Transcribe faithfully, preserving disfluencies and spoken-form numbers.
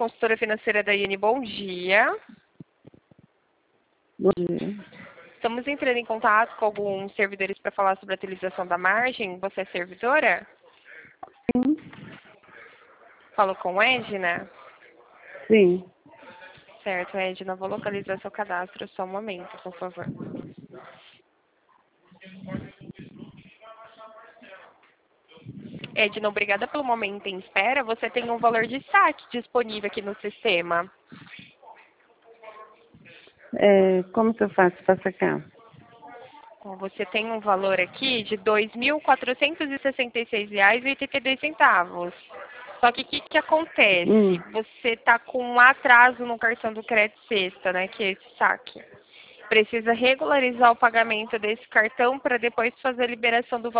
consultora financeira da I N, bom dia. Bom dia. Estamos entrando em contato com alguns servidores para falar sobre a utilização da margem. Você é servidora? Sim. Falou com Edna? Sim. Certo, Edna. Vou localizar seu cadastro. Só um momento, por favor. Edna, obrigada pelo momento em espera. Você tem um valor de saque disponível aqui no sistema. É, como que eu faço para sacar? Bom, você tem um valor aqui de dois mil quatrocentos e sessenta e seis reais e oitenta e dois centavos. Só que o que, que acontece? Hum. Você está com um atraso no cartão do crédito sexta, né? Que é esse saque. Precisa regularizar o pagamento desse cartão para depois fazer a liberação do valor